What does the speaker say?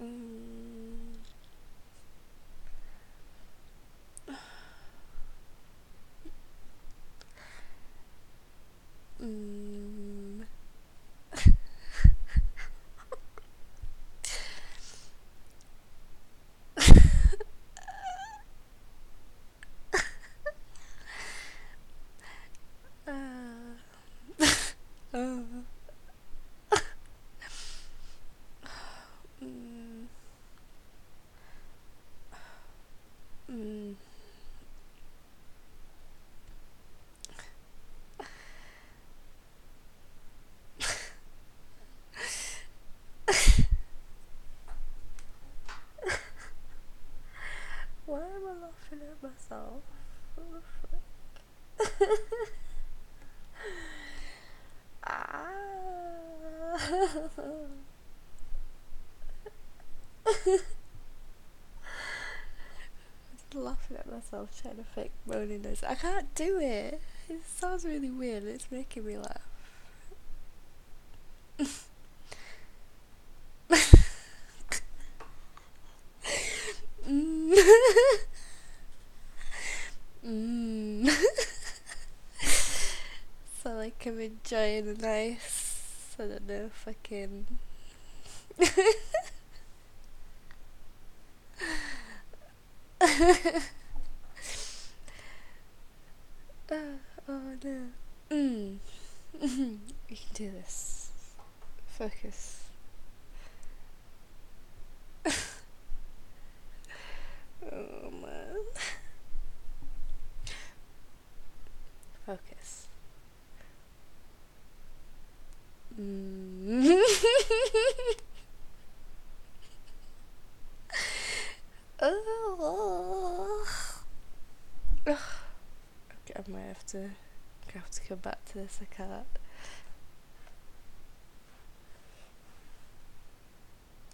Mm, mm, uh, mm, mm. Why am I laughing at myself? What the fuck? Ah. Laughing at myself trying to fake moaning noise. I can't do it. It sounds really weird. It's making me laugh. Mm. Mm. So like I'm enjoying a nice, I don't know, fucking. Oh, oh no. Mm. You can do this. Focus. Oh man. Focus. Mm. Oh. Okay, I might have to come back to this. I can't.